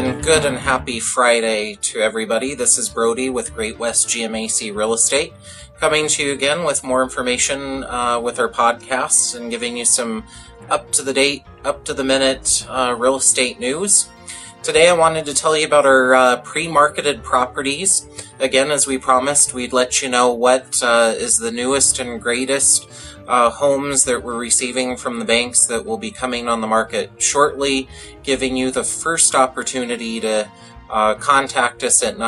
and good and happy Friday to everybody. This is Brody with Great West GMAC Real Estate, coming to you again with more information with our podcasts and giving you some up-to-the-date, up-to-the-minute real estate news. Today I wanted to tell you about our pre-marketed properties. Again, as we promised, we'd let you know what is the newest and greatest homes that we're receiving from the banks that will be coming on the market shortly, giving you the first opportunity to contact us at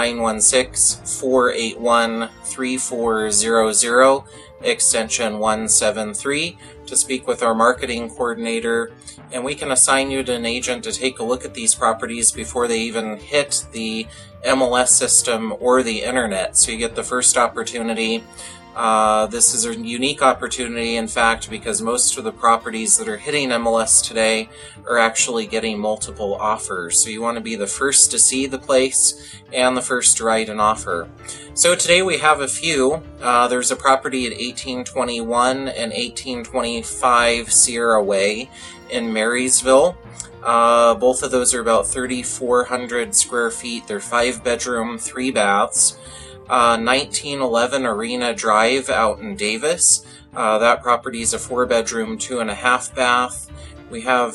916-481-3400, extension 173, to speak with our marketing coordinator, and we can assign you to an agent to take a look at these properties before they even hit the MLS system or the internet. So you get the first opportunity. This is a unique opportunity, in fact, because most of the properties that are hitting MLS today are actually getting multiple offers. So you want to be the first to see the place and the first to write an offer. So today we have a few. There's a property at 1821 and 1825 Sierra Way in Marysville. Both of those are about 3,400 square feet. They're 5-bedroom, 3 baths. 1911 Arena Drive out in Davis. That property is a 4-bedroom, 2.5 bath. We have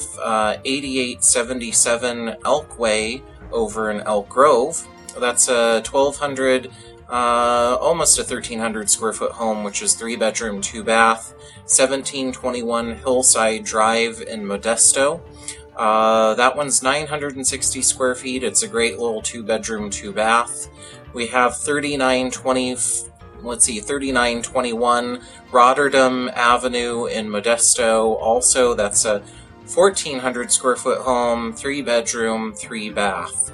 8877 Elk Way over in Elk Grove. That's a 1,200, almost a 1,300 square foot home, which is 3-bedroom, 2 bath. 1721 Hillside Drive in Modesto. That one's 960 square feet. It's a great little 2-bedroom, 2 bath. We have 3921 Rotterdam Avenue in Modesto. Also, that's a 1,400 square foot home, 3-bedroom, 3 bath.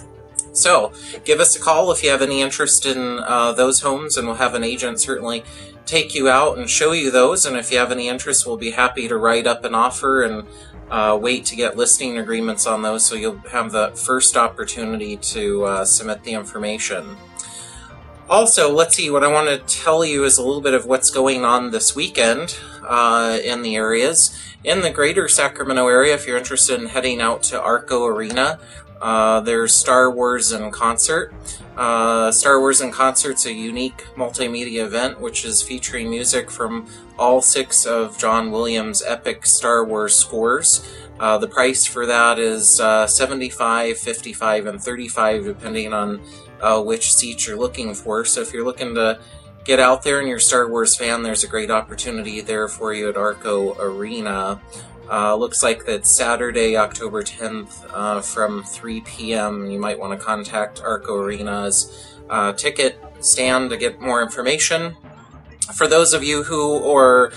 So, give us a call if you have any interest in those homes, and we'll have an agent certainly take you out and show you those. And if you have any interest, we'll be happy to write up an offer and wait to get listing agreements on those, so you'll have the first opportunity to submit the information. Also, let's see, what I want to tell you is a little bit of what's going on this weekend in the areas. In the greater Sacramento area, if you're interested in heading out to Arco Arena, there's Star Wars in Concert. Star Wars in Concert's a unique multimedia event which is featuring music from all 6 of John Williams' epic Star Wars scores. The price for that is $75, $55, and $35, depending on which seat you're looking for. So if you're looking to get out there and you're a Star Wars fan, there's a great opportunity there for you at Arco Arena. Looks like that's Saturday, October 10th from 3 p.m. You might want to contact Arco Arena's ticket stand to get more information. For those of you who are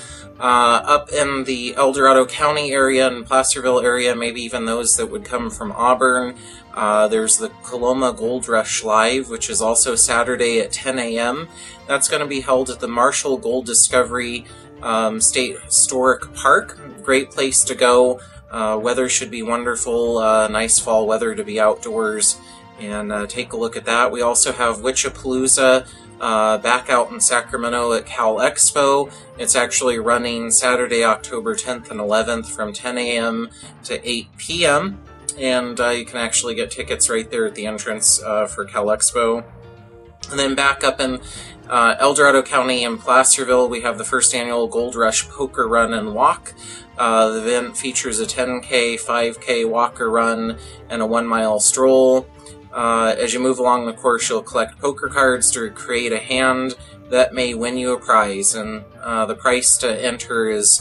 up in the El Dorado County area and Placerville area, maybe even those that would come from Auburn, there's the Coloma Gold Rush Live, which is also Saturday at 10 a.m. That's going to be held at the Marshall Gold Discovery State Historic Park. Great place to go. Weather should be wonderful. Nice fall weather to be outdoors and take a look at that. We also have Witchapalooza back out in Sacramento at Cal Expo. It's actually running Saturday, October 10th and 11th from 10 a.m. to 8 p.m. And you can actually get tickets right there at the entrance for Cal Expo. And then back up in El Dorado County in Placerville, we have the first annual Gold Rush Poker Run and Walk. The event features a 10K, 5K walker run, and a 1-mile stroll. As you move along the course, you'll collect poker cards to create a hand that may win you a prize. And the price to enter is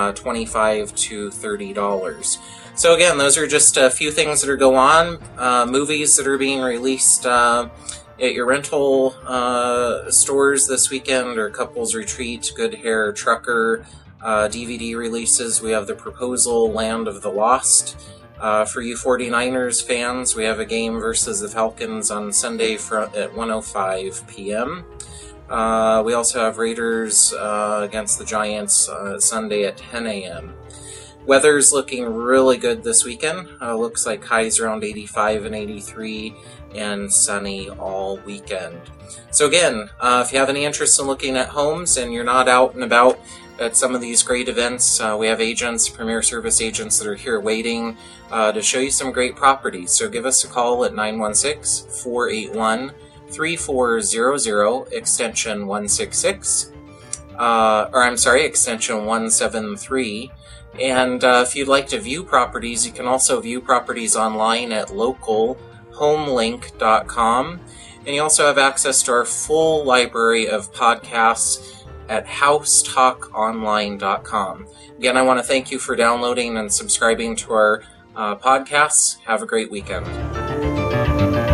$25 to $30. So again, those are just a few things that are going on. Movies that are being released at your rental stores this weekend are Couples Retreat, Good Hair, Trucker. DVD releases, we have The Proposal, Land of the Lost. For you 49ers fans, we have a game versus the Falcons on Sunday at 1:05 p.m. We also have Raiders against the Giants Sunday at 10 a.m. Weather's looking really good this weekend. Looks like highs around 85 and 83 and sunny all weekend. So again, if you have any interest in looking at homes and you're not out and about at some of these great events. We have agents, Premier Service agents that are here waiting to show you some great properties. So give us a call at 916-481-3400, extension 166, extension 173. And if you'd like to view properties, you can also view properties online at localhomelink.com. And you also have access to our full library of podcasts at housetalkonline.com. Again, I want to thank you for downloading and subscribing to our podcasts. Have a great weekend.